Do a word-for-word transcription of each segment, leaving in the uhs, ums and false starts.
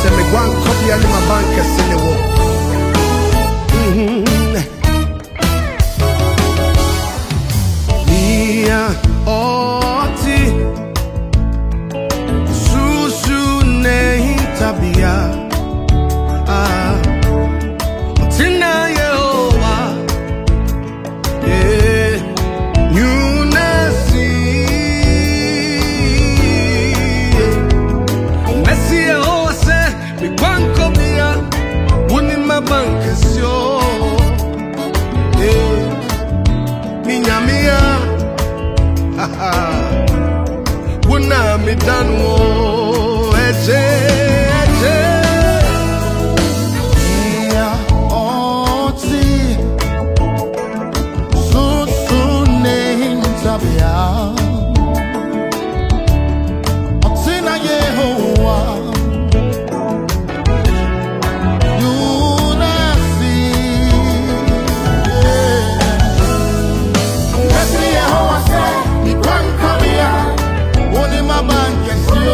say me one copy and my bank is in the wall. Mia oti susu ne tabia ah tina yehowa eh nyunasi Messi yehowa se mi kwanko bia woni mabanka sio eh minyamia wona mi danwo eje eje Mia oti susu ne tabia otina yehowa yunasi Messi yehowa se mi kwanko bia woni mabanka sio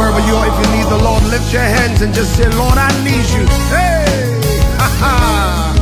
Lift your hands and just say, Lord, I need you. Hey, ha ha.